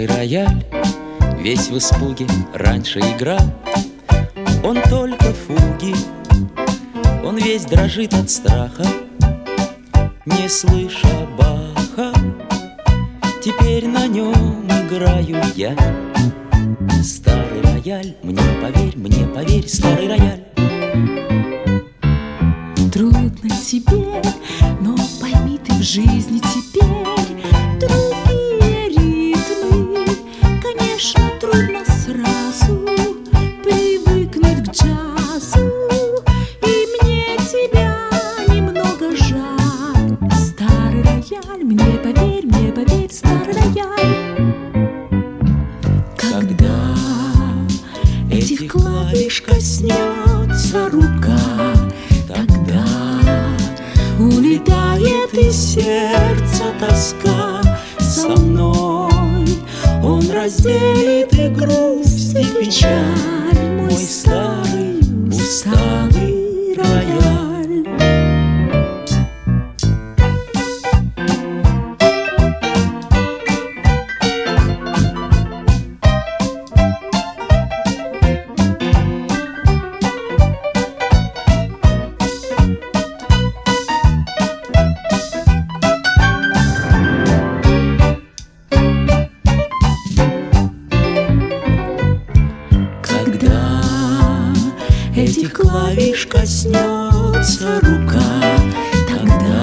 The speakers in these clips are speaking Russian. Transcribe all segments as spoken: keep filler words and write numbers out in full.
рояль весь в испуге раньше играл. Он только фуги, он весь дрожит от страха, не слыша Баха. Теперь на нем играю я. Старый рояль, мне поверь, мне поверь, старый рояль. Трудно тебе, но пойми ты, в жизни теперь другие ритмы. Конечно, трудно сразу привыкнуть к джазу, и мне тебя немного жаль. Старый рояль, мне поверь, мне поверь, старый рояль. Когда этих клавиш коснется рука, тогда улетает из сердца тоска. Со мной он разделит и грусть, и печаль, мой старый, усталый рояль. Этих клавиш коснется рука, тогда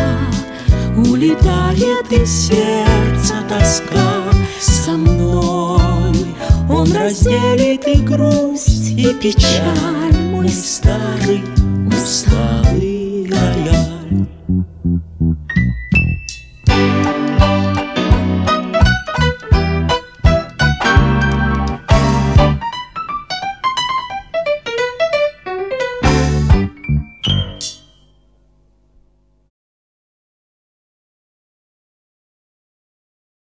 улетает из сердца тоска. Со мной он разделит и грусть, и печаль, мой старый, усталый